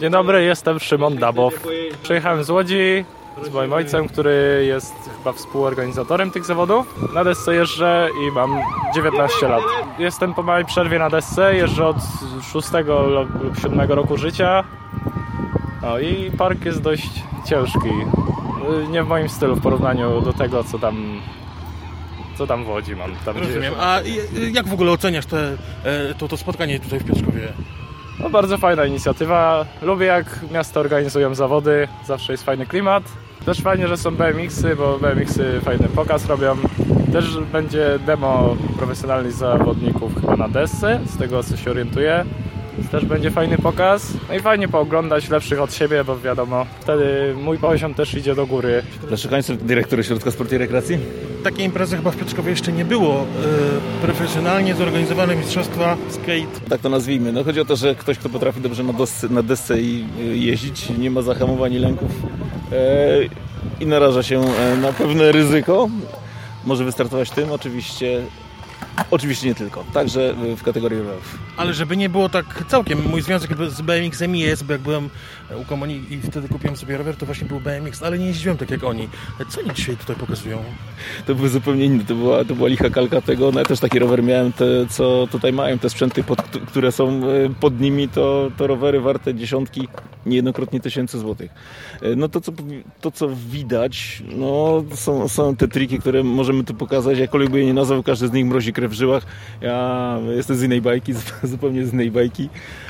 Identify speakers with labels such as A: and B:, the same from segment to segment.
A: Dzień dobry, jestem Szymon Dabow. Przyjechałem z Łodzi z moim ojcem, który jest chyba współorganizatorem tych zawodów. Na desce jeżdżę i mam 19 lat. Jestem po małej przerwie na desce, jeżdżę od 6 lub 7 roku życia. No i park jest dość ciężki. Nie w moim stylu w porównaniu do tego, co tam w Łodzi mam. Tam
B: rozumiem. A jak w ogóle oceniasz to spotkanie tutaj w Piotrkowie?
A: No bardzo fajna inicjatywa. Lubię, jak miasta organizują zawody. Zawsze jest fajny klimat. Też fajnie, że są BMX-y, bo BMX-y fajny pokaz robią. Też będzie demo profesjonalnych zawodników chyba na desce, z tego co się orientuję. Też będzie fajny pokaz. No i fajnie pooglądać lepszych od siebie, bo wiadomo, wtedy mój poziom też idzie do góry.
C: Leszek Hańcel, dyrektor Ośrodka Sportu i Rekreacji.
B: Takiej imprezy chyba w Piotrkowie jeszcze nie było. Profesjonalnie zorganizowane mistrzostwa skate.
C: Tak to nazwijmy. No chodzi o to, że ktoś, kto potrafi dobrze na desce jeździć, nie ma zahamowań i lęków i naraża się na pewne ryzyko. Może wystartować tym, oczywiście nie tylko, także w kategorii rowerów.
B: Ale żeby nie było tak całkiem, mój związek z BMX-em jest, bo jak byłem u komunii i wtedy kupiłem sobie rower, to właśnie był BMX, ale nie jeździłem tak jak oni. Co oni dzisiaj tutaj pokazują?
C: To były zupełnie inne, to była licha kalka tego, no ja też taki rower miałem, te co tutaj mają, te sprzęty, które są pod nimi, to rowery warte dziesiątki, niejednokrotnie tysięcy złotych. No to co widać, no są te triki, które możemy tu pokazać, jakkolwiek by je nie nazwał, każdy z nich mrozi krew w żyłach. Ja jestem z innej bajki, zupełnie z innej bajki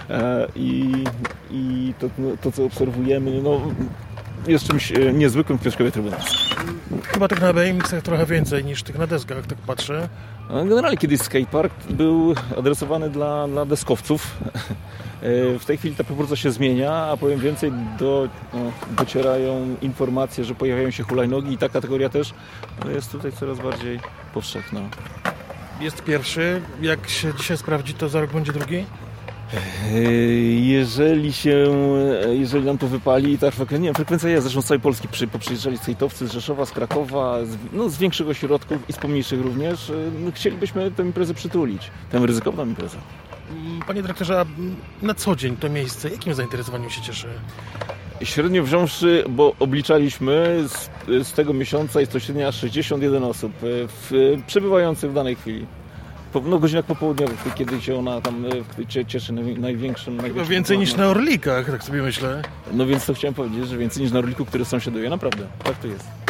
C: i to co obserwujemy, no jest czymś niezwykłym w Piotrkowie Trybunał.
B: Chyba tych na BMX-ach trochę więcej niż tych na deskach, tak patrzę.
C: Generalnie kiedyś skatepark był adresowany dla deskowców. W tej chwili ta proporcja się zmienia, a powiem więcej, docierają informacje, że pojawiają się hulajnogi i ta kategoria też jest tutaj coraz bardziej powszechna.
B: Jest pierwszy. Jak się dzisiaj sprawdzi, to za rok będzie drugi?
C: Jeżeli nam to wypali, ta frekwencja jest, zresztą z całej Polski przyjeżdżali skate'owcy z Rzeszowa, z Krakowa, z większych ośrodków i z pomniejszych również. Chcielibyśmy tę imprezę przytulić, tę ryzykowną imprezę.
B: Panie dyrektorze, a na co dzień to miejsce, jakim zainteresowaniem się cieszy?
C: Średnio wziąwszy, bo obliczaliśmy z tego miesiąca jest to średnio aż 61 osób przebywających w danej chwili. W godzinach popołudniowych, kiedy się ona tam cieszy największym...
B: Chyba więcej niż na Orlikach, tak sobie myślę.
C: No więc to chciałem powiedzieć, że więcej niż na Orliku, który sąsiaduje, naprawdę. Tak to jest.